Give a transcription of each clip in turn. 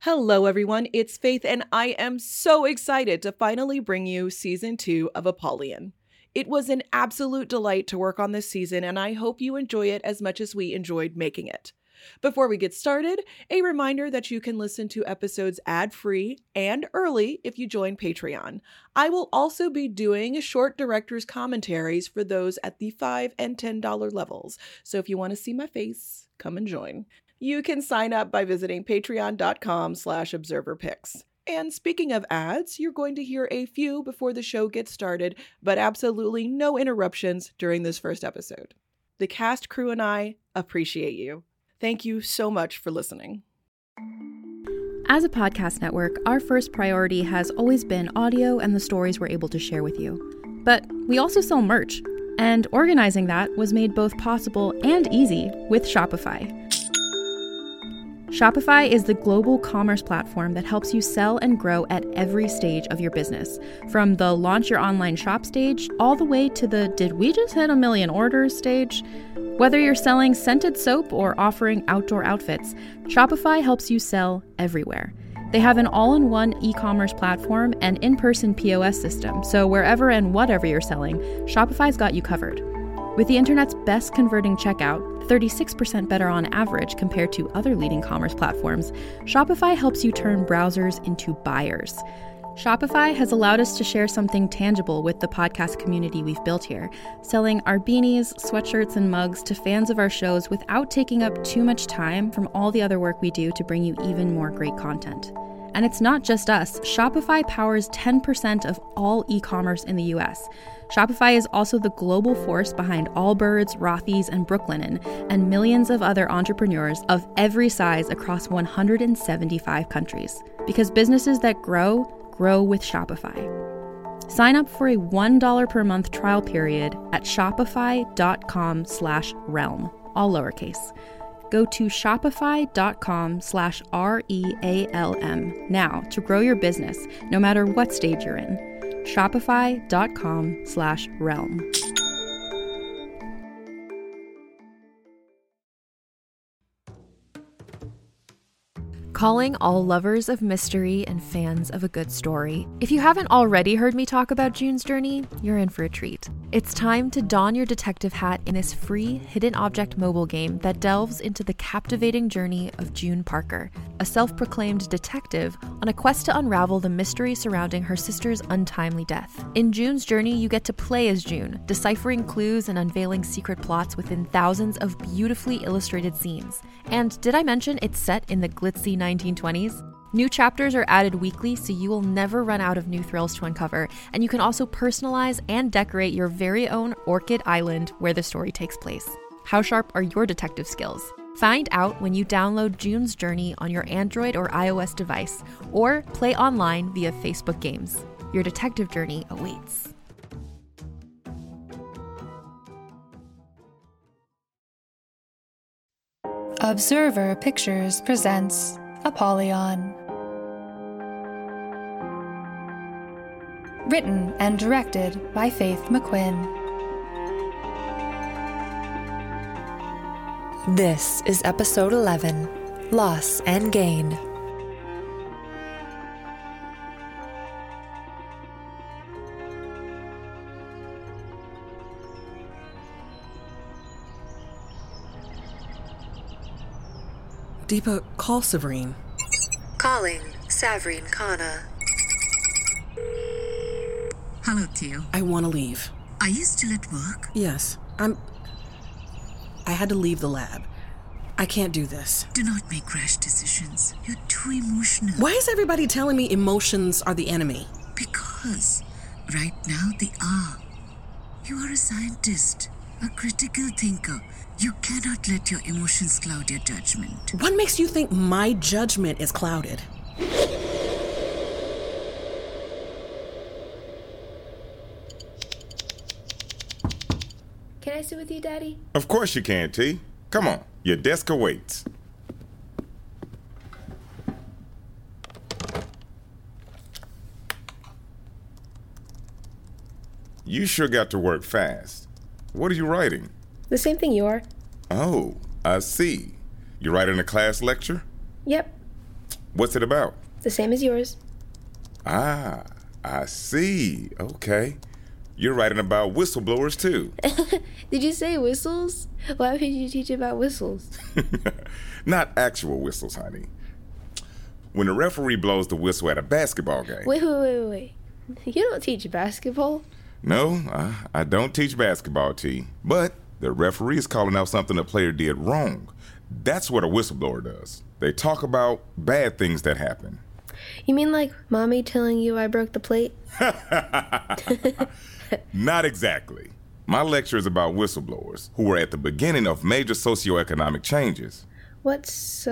Hello, everyone. It's Faith, and I am so excited to finally bring you Season 2 of Apollyon. It was an absolute delight to work on this season, and I hope you enjoy it as much as we enjoyed making it. Before we get started, a reminder that you can listen to episodes ad-free and early if you join Patreon. I will also be doing short director's commentaries for those at the $5 and $10 levels, so if you want to see my face, come and join. You can sign up by visiting patreon.com/observerpicks. And speaking of ads, you're going to hear a few before the show gets started, but absolutely no interruptions during this first episode. The cast, crew, and I appreciate you. Thank you so much for listening. As a podcast network, our first priority has always been audio and the stories we're able to share with you. But we also sell merch, and organizing that was made both possible and easy with Shopify. Shopify is the global commerce platform that helps you sell and grow at every stage of your business, from the launch your online shop stage all the way to the did we just hit 1 million orders stage. Whether you're selling scented soap or offering outdoor outfits, Shopify helps you sell everywhere. They have an all-in-one e-commerce platform and in-person POS system, so wherever and whatever you're selling, Shopify's got you covered. With the internet's best converting checkout, 36% better on average compared to other leading commerce platforms, Shopify helps you turn browsers into buyers. Shopify has allowed us to share something tangible with the podcast community we've built here, selling our beanies, sweatshirts, and mugs to fans of our shows without taking up too much time from all the other work we do to bring you even more great content. And it's not just us. Shopify powers 10% of all e-commerce in the US. Shopify is also the global force behind Allbirds, Rothy's, and Brooklinen, and millions of other entrepreneurs of every size across 175 countries. Because businesses that grow with Shopify. Sign up for a $1 per month trial period at shopify.com/realm, all lowercase. Go to shopify.com/REALM now to grow your business, no matter what stage you're in. Shopify.com/realm. Calling all lovers of mystery and fans of a good story. If you haven't already heard me talk about June's Journey, you're in for a treat. It's time to don your detective hat in this free hidden object mobile game that delves into the captivating journey of June Parker, a self-proclaimed detective on a quest to unravel the mystery surrounding her sister's untimely death. In June's Journey, you get to play as June, deciphering clues and unveiling secret plots within thousands of beautifully illustrated scenes. And did I mention it's set in the glitzy 1920s? New chapters are added weekly, so you will never run out of new thrills to uncover, and you can also personalize and decorate your very own Orchid Island where the story takes place. How sharp are your detective skills? Find out when you download June's Journey on your Android or iOS device, or play online via Facebook Games. Your detective journey awaits. Observer Pictures presents Apollyon. Written and directed by Faith McQuinn. This is Episode 11, Loss and Gain. Deepa, call Savreen. Calling Savreen Khanna. Hello, Theo. I want to leave. Are you still at work? Yes, I had to leave the lab. I can't do this. Do not make rash decisions. You're too emotional. Why is everybody telling me emotions are the enemy? Because right now they are. You are a scientist, a critical thinker. You cannot let your emotions cloud your judgment. What makes you think my judgment is clouded? Can I sit with you, Daddy? Of course you can, T. Come on, your desk awaits. You sure got to work fast. What are you writing? The same thing you are. Oh, I see. You writing a class lecture? Yep. What's it about? The same as yours. Ah, I see. Okay. You're writing about whistleblowers, too. Did you say whistles? Why would you teach about whistles? Not actual whistles, honey. When a referee blows the whistle at a basketball game. Wait. You don't teach basketball? No, I don't teach basketball, T. But the referee is calling out something a player did wrong. That's what a whistleblower does. They talk about bad things that happen. You mean like Mommy telling you I broke the plate? Not exactly. My lecture is about whistleblowers who were at the beginning of major socioeconomic changes. What's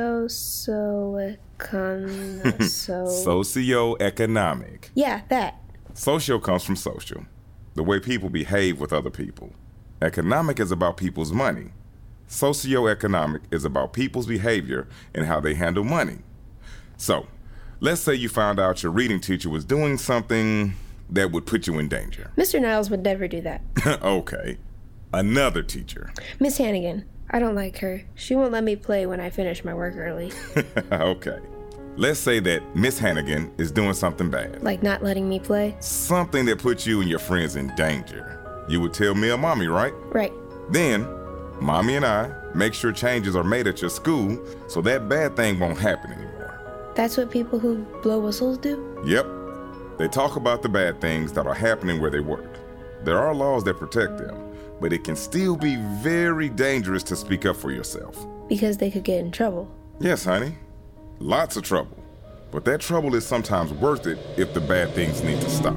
Socioeconomic. Yeah, that. Social comes from social, the way people behave with other people. Economic is about people's money. Socioeconomic is about people's behavior and how they handle money. So, let's say you found out your reading teacher was doing something that would put you in danger. Mr. Niles would never do that. Okay. Another teacher. Miss Hannigan. I don't like her. She won't let me play when I finish my work early. Okay. Let's say that Miss Hannigan is doing something bad. Like not letting me play? Something that puts you and your friends in danger. You would tell me or Mommy, right? Right. Then, Mommy and I make sure changes are made at your school so that bad thing won't happen anymore. That's what people who blow whistles do? Yep. They talk about the bad things that are happening where they work. There are laws that protect them, but it can still be very dangerous to speak up for yourself. Because they could get in trouble. Yes, honey. Lots of trouble. But that trouble is sometimes worth it if the bad things need to stop.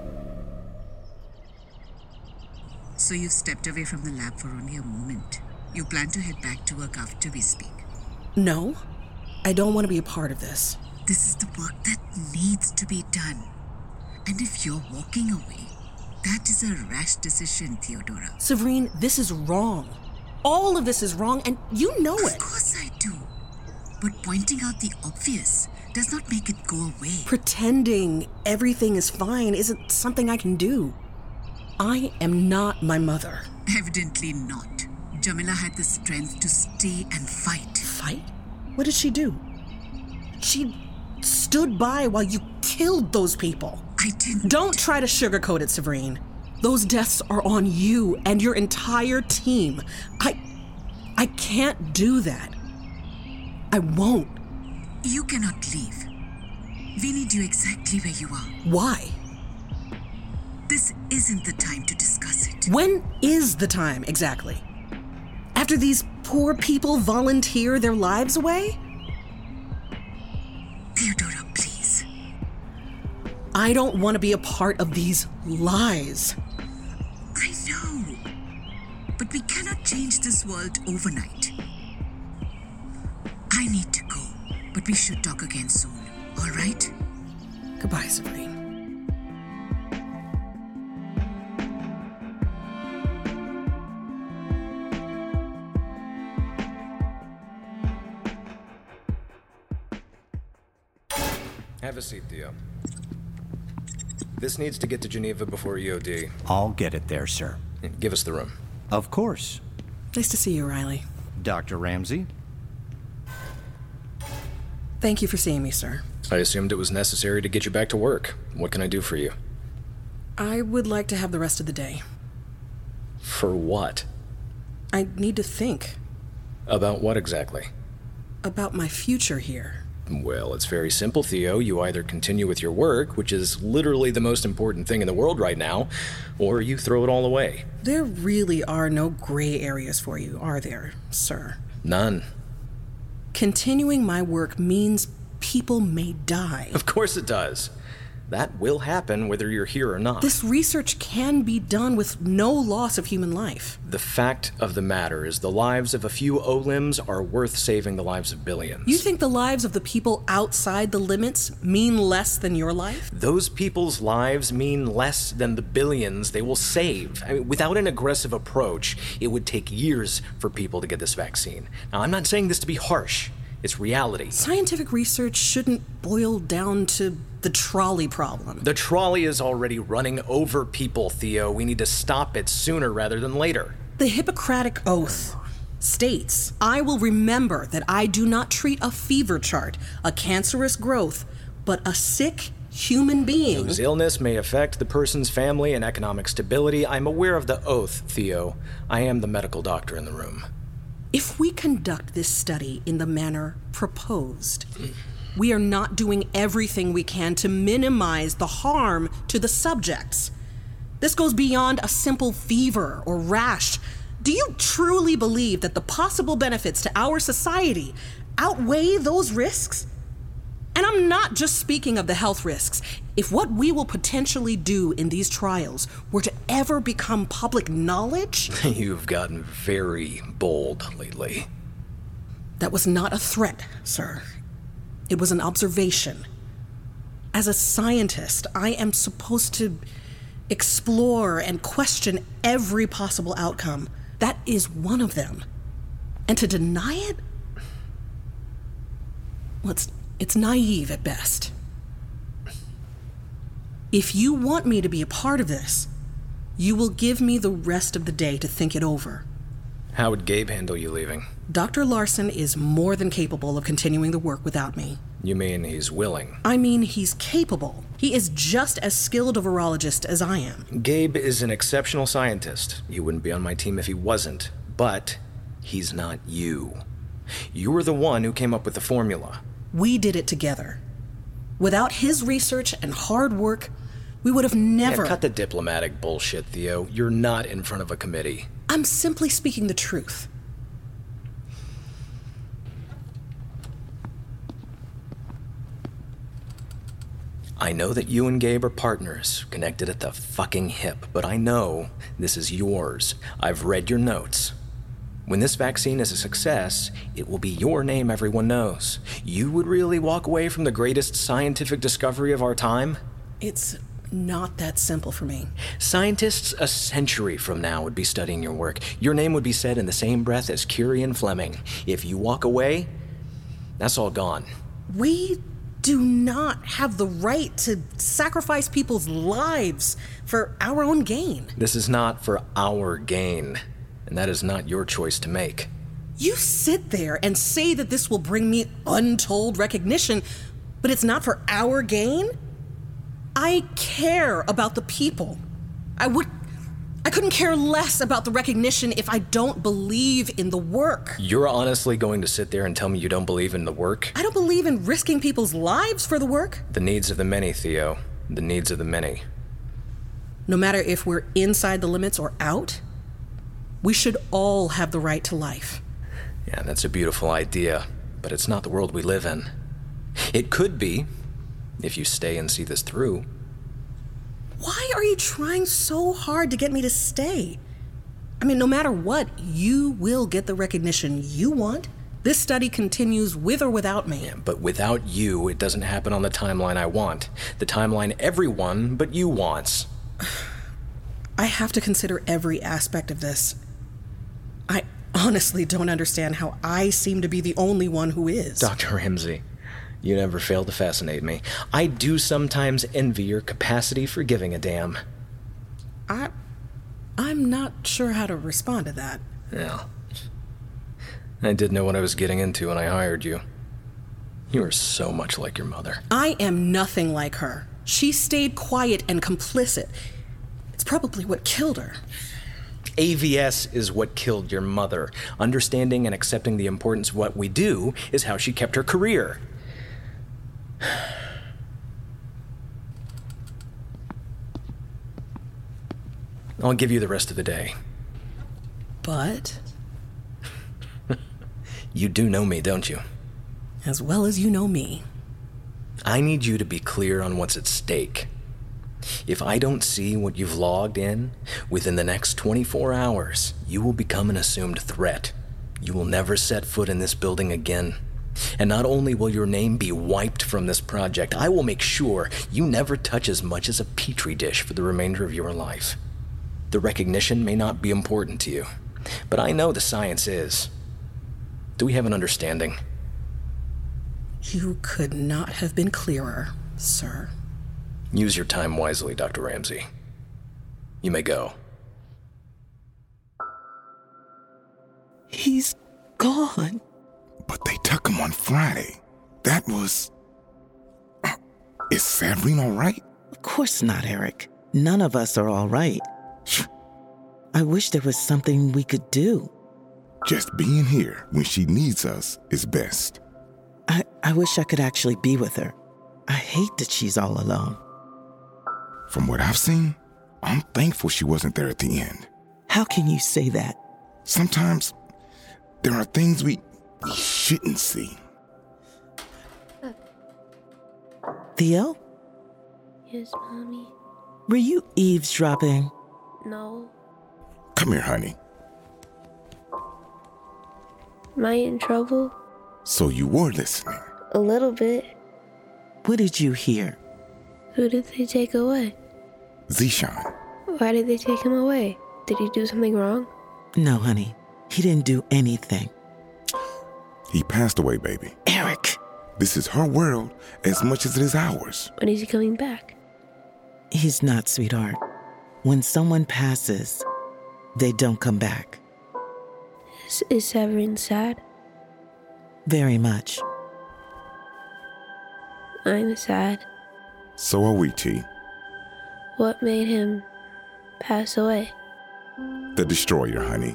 So you've stepped away from the lab for only a moment. You plan to head back to work after we speak. No, I don't want to be a part of this. This is the work that needs to be done. And if you're walking away, that is a rash decision, Theodora. Severine, this is wrong. All of this is wrong, and you know it. Of course I do. But pointing out the obvious does not make it go away. Pretending everything is fine isn't something I can do. I am not my mother. Evidently not. Jamila had the strength to stay and fight. Fight? What did she do? She stood by while you killed those people. I didn't. Don't try to sugarcoat it, Severine. Those deaths are on you and your entire team. I can't do that. I won't. You cannot leave. We need you exactly where you are. Why? This isn't the time to discuss it. When is the time, exactly? After these poor people volunteer their lives away? Theodora, please. I don't want to be a part of these lies. I know. But we cannot change this world overnight. I need to go, but we should talk again soon, all right? Goodbye, Severine. Have a seat, Theo. This needs to get to Geneva before EOD. I'll get it there, sir. Give us the room. Of course. Nice to see you, Riley. Dr. Ramsey? Thank you for seeing me, sir. I assumed it was necessary to get you back to work. What can I do for you? I would like to have the rest of the day. For what? I need to think. About what exactly? About my future here. Well, it's very simple, Theo. You either continue with your work, which is literally the most important thing in the world right now, or you throw it all away. There really are no gray areas for you, are there, sir? None. Continuing my work means people may die. Of course it does. That will happen whether you're here or not. This research can be done with no loss of human life. The fact of the matter is the lives of a few Olims are worth saving the lives of billions. You think the lives of the people outside the limits mean less than your life? Those people's lives mean less than the billions they will save. I mean, without an aggressive approach, it would take years for people to get this vaccine. Now, I'm not saying this to be harsh. It's reality. Scientific research shouldn't boil down to the trolley problem. The trolley is already running over people, Theo. We need to stop it sooner rather than later. The Hippocratic Oath. states, I will remember that I do not treat a fever chart, a cancerous growth, but a sick human being whose illness may affect the person's family and economic stability. I'm aware of the oath, Theo. I am the medical doctor in the room. If we conduct this study in the manner proposed, we are not doing everything we can to minimize the harm to the subjects. This goes beyond a simple fever or rash. Do you truly believe that the possible benefits to our society outweigh those risks? And I'm not just speaking of the health risks. If what we will potentially do in these trials were to ever become public knowledge... You've gotten very bold lately. That was not a threat, sir. It was an observation. As a scientist, I am supposed to explore and question every possible outcome. That is one of them. And to deny it? Well, it's naive at best. If you want me to be a part of this, you will give me the rest of the day to think it over. How would Gabe handle you leaving? Dr. Larson is more than capable of continuing the work without me. You mean he's willing? I mean he's capable. He is just as skilled a virologist as I am. Gabe is an exceptional scientist. He wouldn't be on my team if he wasn't. But he's not you. You were the one who came up with the formula. We did it together. Without his research and hard work, we would have never... Cut the diplomatic bullshit, Theo. You're not in front of a committee. I'm simply speaking the truth. I know that you and Gabe are partners, connected at the fucking hip, but I know this is yours. I've read your notes. When this vaccine is a success, it will be your name everyone knows. You would really walk away from the greatest scientific discovery of our time? It's not that simple for me. Scientists a century from now would be studying your work. Your name would be said in the same breath as Curie and Fleming. If you walk away, that's all gone. We do not have the right to sacrifice people's lives for our own gain. This is not for our gain, and that is not your choice to make. You sit there and say that this will bring me untold recognition, but it's not for our gain? I care about the people. I couldn't care less about the recognition if I don't believe in the work. You're honestly going to sit there and tell me you don't believe in the work? I don't believe in risking people's lives for the work. The needs of the many, Theo. The needs of the many. No matter if we're inside the limits or out, we should all have the right to life. Yeah, that's a beautiful idea, but it's not the world we live in. It could be, if you stay and see this through. Why are you trying so hard to get me to stay? I mean, no matter what, you will get the recognition you want. This study continues with or without me. Yeah, but without you, it doesn't happen on the timeline I want. The timeline everyone but you wants. I have to consider every aspect of this. I honestly don't understand how I seem to be the only one who is. Dr. Ramsey, you never fail to fascinate me. I do sometimes envy your capacity for giving a damn. I'm not sure how to respond to that. Yeah. I did know what I was getting into when I hired you. You are so much like your mother. I am nothing like her. She stayed quiet and complicit. It's probably what killed her. AVS is what killed your mother. Understanding and accepting the importance of what we do is how she kept her career. I'll give you the rest of the day. But? You do know me, don't you? As well as you know me. I need you to be clear on what's at stake. If I don't see what you've logged in within the next 24 hours, you will become an assumed threat. You will never set foot in this building again. And not only will your name be wiped from this project, I will make sure you never touch as much as a petri dish for the remainder of your life. The recognition may not be important to you, but I know the science is. Do we have an understanding? You could not have been clearer, sir. Use your time wisely, Dr. Ramsey. You may go. He's gone. But they took him on Friday. That was... Is Sabrina all right? Of course not, Eric. None of us are all right. I wish there was something we could do. Just being here when she needs us is best. I wish I could actually be with her. I hate that she's all alone. From what I've seen, I'm thankful she wasn't there at the end. How can you say that? Sometimes there are things we shouldn't see. Theo? Yes, Mommy? Were you eavesdropping? No. Come here, honey. Am I in trouble? So you were listening. A little bit. What did you hear? Who did they take away? Zishan. Why did they take him away? Did he do something wrong? No, honey. He didn't do anything. He passed away, baby. Eric! This is her world as much as it is ours. When is he coming back? He's not, sweetheart. When someone passes, they don't come back. Is Severin sad? Very much. I'm sad. So are we, T. What made him pass away? The Destroyer, honey.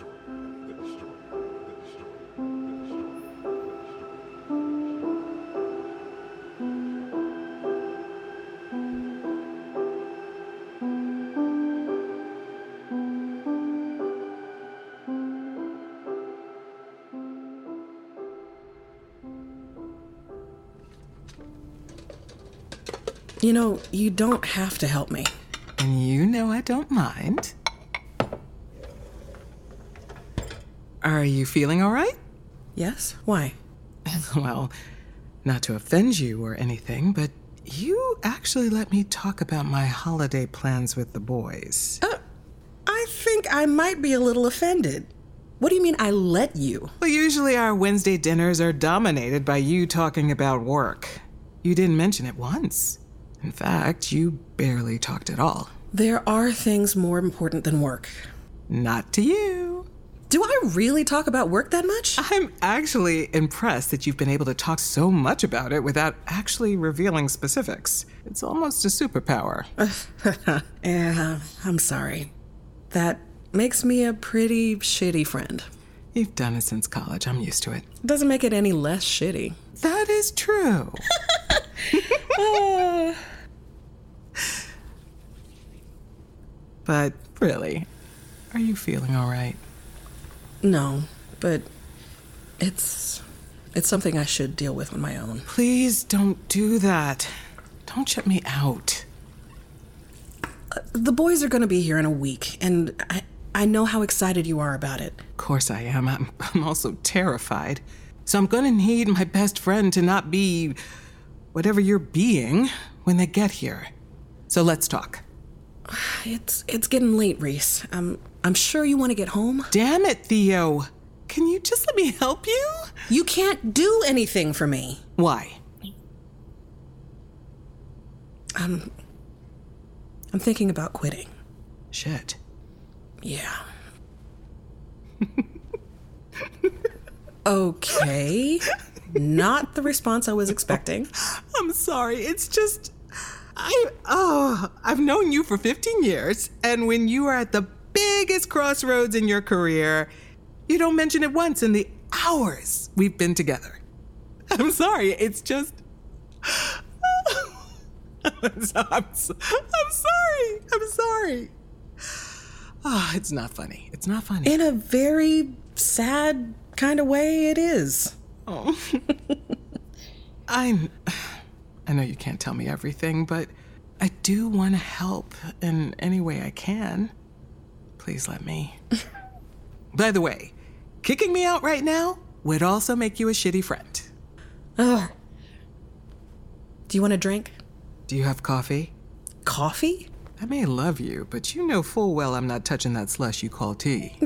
You know, you don't have to help me. And you know I don't mind. Are you feeling all right? Yes? Why? Well, not to offend you or anything, but you actually let me talk about my holiday plans with the boys. I think I might be a little offended. What do you mean I let you? Well, usually our Wednesday dinners are dominated by you talking about work. You didn't mention it once. In fact, you barely talked at all. There are things more important than work. Not to you. Do I really talk about work that much? I'm actually impressed that you've been able to talk so much about it without actually revealing specifics. It's almost a superpower. Yeah, I'm sorry. That makes me a pretty shitty friend. You've done it since college. I'm used to it. Doesn't make it any less shitty. That is true. But really, are you feeling all right? No, but it's something I should deal with on my own. Please don't do that. Don't shut me out. The boys are going to be here in a week, and I know how excited you are about it. Of course I am. I'm also terrified. So I'm going to need my best friend to not be whatever you're being when they get here. So let's talk. It's getting late, Reese. I'm sure you want to get home. Damn it, Theo. Can you just let me help you? You can't do anything for me. Why? I'm thinking about quitting. Shit. Yeah. Okay. Not the response I was expecting. I'm sorry. It's just... I've known you for 15 years, and when you are at the biggest crossroads in your career, you don't mention it once in the hours we've been together. I'm sorry. It's just... I'm sorry. I'm sorry. Oh, it's not funny. It's not funny. In a very sad kind of way, it is. Oh. I know you can't tell me everything, but I do want to help in any way I can. Please let me. By the way, kicking me out right now would also make you a shitty friend. Ugh. Do you want a drink? Do you have coffee? Coffee? I may love you, but you know full well I'm not touching that slush you call tea.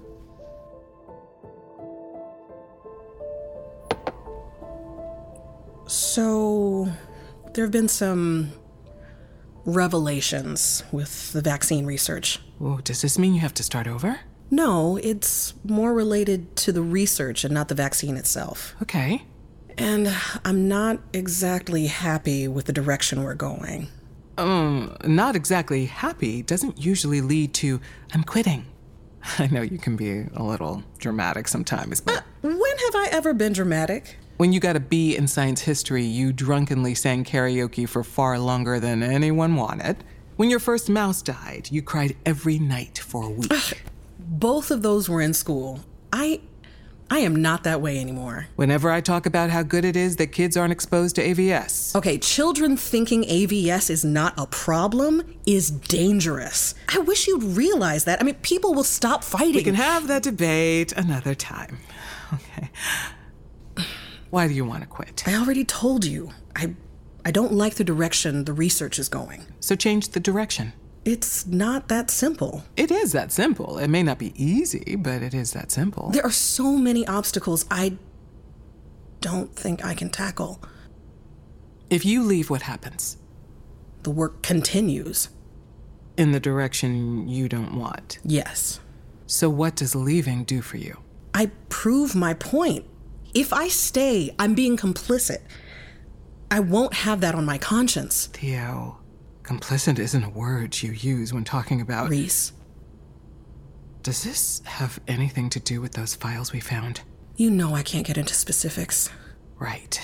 So, there have been some revelations with the vaccine research. Oh, does this mean you have to start over? No, it's more related to the research and not the vaccine itself. Okay. And I'm not exactly happy with the direction we're going. Not exactly happy doesn't usually lead to, I'm quitting. I know you can be a little dramatic sometimes, but... When have I ever been dramatic? When you got a B in science history, you drunkenly sang karaoke for far longer than anyone wanted. When your first mouse died, you cried every night for a week. Both of those were in school. I am not that way anymore. Whenever I talk about how good it is that kids aren't exposed to AVS. Okay, children thinking AVS is not a problem is dangerous. I wish you'd realize that. I mean, people will stop fighting. We can have that debate another time. Okay. Why do you want to quit? I already told you. I don't like the direction the research is going. So change the direction. It's not that simple. It is that simple. It may not be easy, but it is that simple. There are so many obstacles I don't think I can tackle. If you leave, what happens? The work continues. In the direction you don't want? Yes. So what does leaving do for you? I prove my point. If I stay, I'm being complicit. I won't have that on my conscience. Theo, complicit isn't a word you use when talking about... Reese. Does this have anything to do with those files we found? You know I can't get into specifics. Right.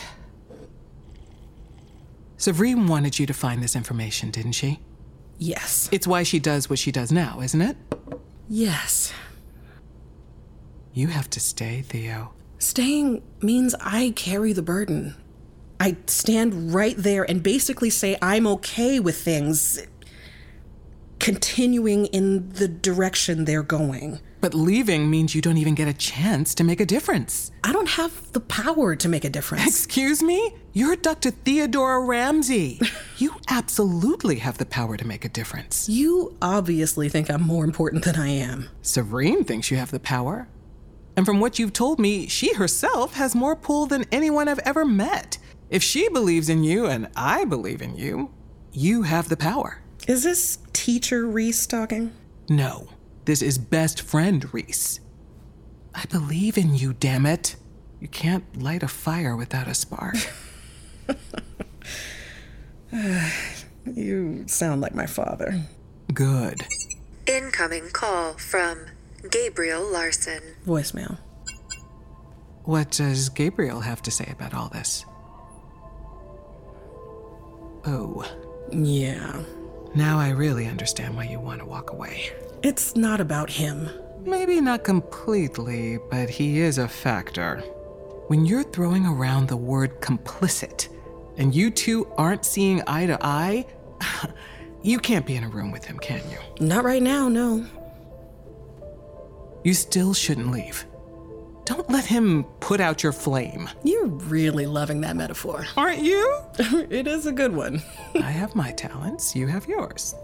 Savreen wanted you to find this information, didn't she? Yes. It's why she does what she does now, isn't it? Yes. You have to stay, Theo. Staying means I carry the burden. I stand right there and basically say I'm okay with things continuing in the direction they're going. But leaving means you don't even get a chance to make a difference. I don't have the power to make a difference. Excuse me? You're Dr. Theodora Ramsey. You absolutely have the power to make a difference. You obviously think I'm more important than I am. Savreen thinks you have the power. And from what you've told me, she herself has more pull than anyone I've ever met. If she believes in you and I believe in you, you have the power. Is this teacher Reese talking? No, this is best friend Reese. I believe in you, damn it. You can't light a fire without a spark. You sound like my father. Good. Incoming call from Gabriel Larson. Voicemail. What does Gabriel have to say about all this? Oh. Yeah. Now I really understand why you want to walk away. It's not about him. Maybe not completely, but he is a factor. When you're throwing around the word complicit, and you two aren't seeing eye to eye, you can't be in a room with him, can you? Not right now, no. You still shouldn't leave. Don't let him put out your flame. You're really loving that metaphor. Aren't you? It is a good one. I have my talents, you have yours.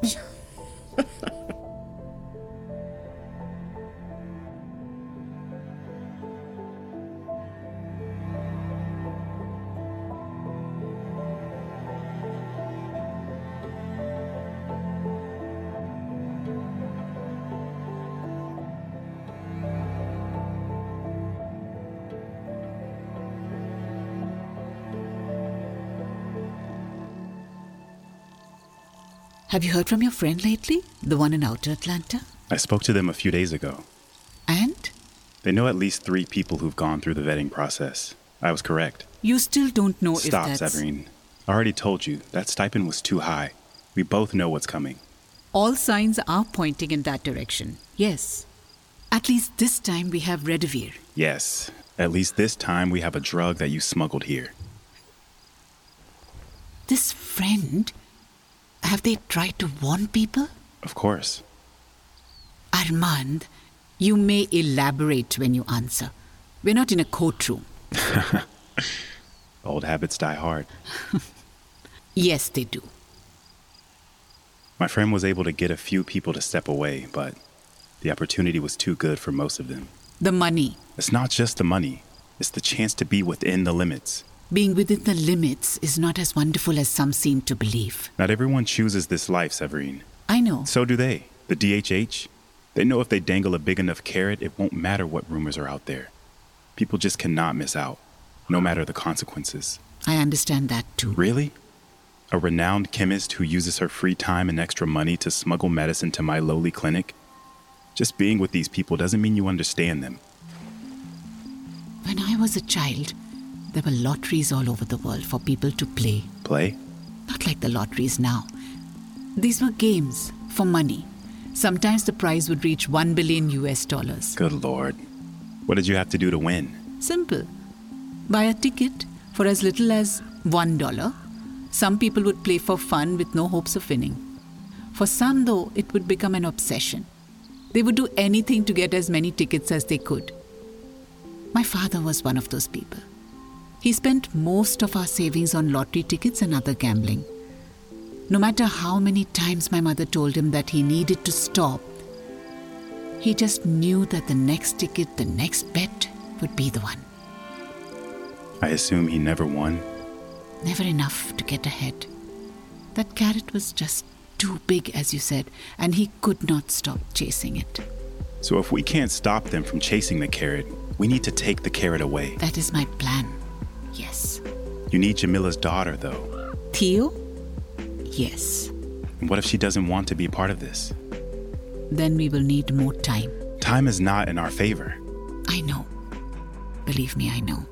Have you heard from your friend lately? The one in Outer Atlanta? I spoke to them a few days ago. And? They know at least 3 people who've gone through the vetting process. I was correct. You still don't know Stop, if that's... Savreen. I already told you, that stipend was too high. We both know what's coming. All signs are pointing in that direction. Yes. At least this time we have Redivir. Yes. At least this time we have a drug that you smuggled here. This friend... Have they tried to warn people? Of course. Armand, you may elaborate when you answer. We're not in a courtroom. Old habits die hard. Yes, they do. My friend was able to get a few people to step away, but the opportunity was too good for most of them. The money. It's not just the money. It's the chance to be within the limits. Being within the limits is not as wonderful as some seem to believe. Not everyone chooses this life, Savreen. I know. So do they. The DHH. They know if they dangle a big enough carrot, it won't matter what rumors are out there. People just cannot miss out, no matter the consequences. I understand that too. Really? A renowned chemist who uses her free time and extra money to smuggle medicine to my lowly clinic? Just being with these people doesn't mean you understand them. When I was a child, there were lotteries all over the world for people to play. Play? Not like the lotteries now. These were games for money. Sometimes the prize would reach $1 billion. Good Lord. What did you have to do to win? Simple. Buy a ticket for as little as $1. Some people would play for fun with no hopes of winning. For some, though, it would become an obsession. They would do anything to get as many tickets as they could. My father was one of those people. He spent most of our savings on lottery tickets and other gambling. No matter how many times my mother told him that he needed to stop, he just knew that the next ticket, the next bet, would be the one. I assume he never won? Never enough to get ahead. That carrot was just too big, as you said, and he could not stop chasing it. So if we can't stop them from chasing the carrot, we need to take the carrot away. That is my plan. Yes. You need Jamila's daughter, though. Theo? Yes. And what if she doesn't want to be part of this? Then we will need more time. Time is not in our favor. I know. Believe me, I know.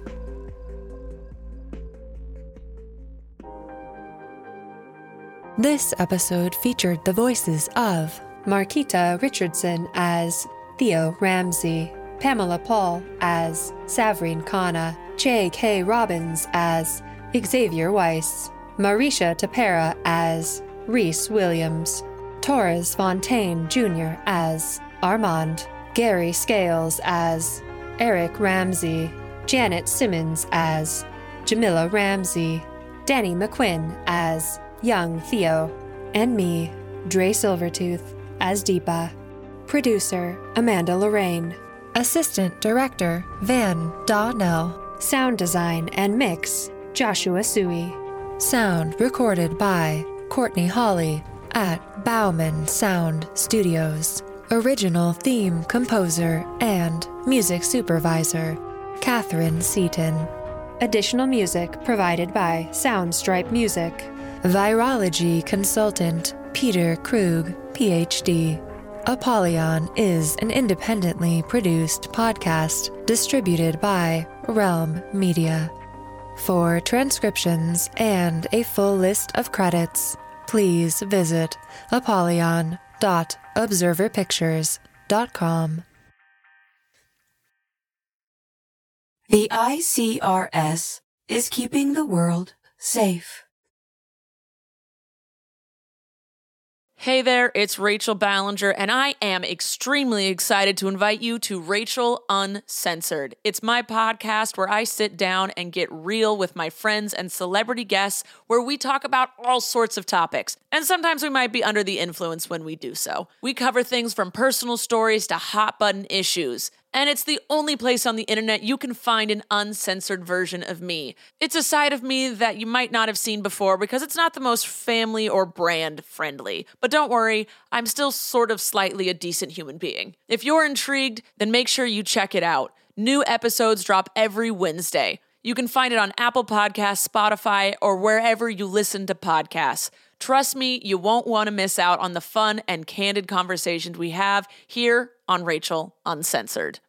This episode featured the voices of Marquita Richardson as Theo Ramsey, Pamela Paul as Savreen Khanna, J.K. Robbins as Xavier Weiss, Marisha Tapera as Reese Williams, Torres Fontaine Jr. as Armand, Gary Scales as Eric Ramsey, Janet Simmons as Jamila Ramsey, Danny McQuinn as Young Theo, and me, Dre Silvertooth, as Deepa. Producer, Amanda Lorraine. Assistant Director, Van Donnell. Sound design and mix, Joshua Sui. Sound recorded by Courtney Hawley at Bauman Sound Studios. Original theme composer and music supervisor, Catherine Seaton. Additional music provided by Soundstripe Music. Virology consultant, Peter Krug, Ph.D. Apollyon is an independently produced podcast distributed by Realm Media. For transcriptions and a full list of credits, please visit apollyon.observerpictures.com. The ICRS is keeping the world safe. Hey there, it's Rachel Ballinger, and I am extremely excited to invite you to Rachel Uncensored. It's my podcast where I sit down and get real with my friends and celebrity guests, where we talk about all sorts of topics. And sometimes we might be under the influence when we do so. We cover things from personal stories to hot-button issues. And it's the only place on the internet you can find an uncensored version of me. It's a side of me that you might not have seen before because it's not the most family or brand friendly. But don't worry, I'm still sort of slightly a decent human being. If you're intrigued, then make sure you check it out. New episodes drop every Wednesday. You can find it on Apple Podcasts, Spotify, or wherever you listen to podcasts. Trust me, you won't want to miss out on the fun and candid conversations we have here on Rachel Uncensored.